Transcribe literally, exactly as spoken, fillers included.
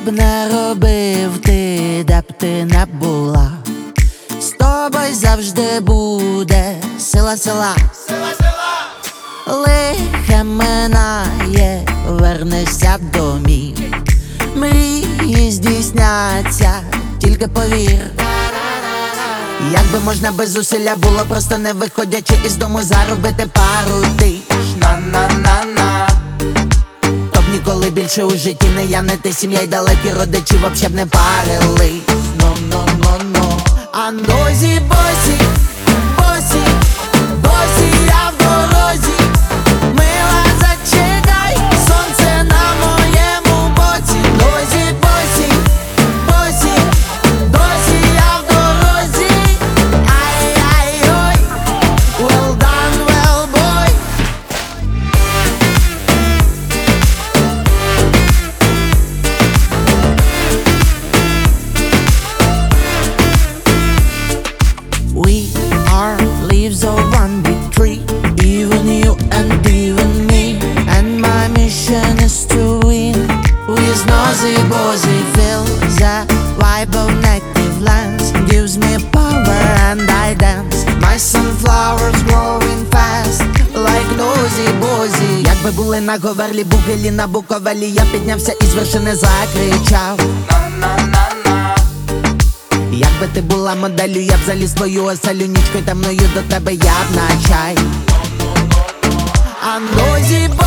б не робив ти, де б ти не була, з тобою завжди буде сила, сила, Сила, сила. лихе минає, вернешся в домів, мрії здійсняться, тільки повір. Як би можна без зусилля було, просто не виходячи із дому, заробити пару тисяч, на-на-на-на. То б ніколи більше у житті не я, не ти, сім'я й далекі родичі вообще б не парились. Но-но-но-но. А нозі босі, босі, босі, я в дорозі. Мила, зачекай, сонце на моєму боці. Нозі босі, босі, досі я в дорозі. Ай-ай-ой, well done, well boy. We are leaves of one big tree, even you and even me. And my mission is to win. With nosy bossy feel the vibe of native lands, gives me power and I dance. My sunflowers growing fast, like nosy bossy. Якби були на Говерлі, Бугелі, на Буковелі, я піднявся із вершини, закричав. Якби ти була моделлю, я б заліз в твою оселю, нічкою темною до тебе я б на чай. А нозі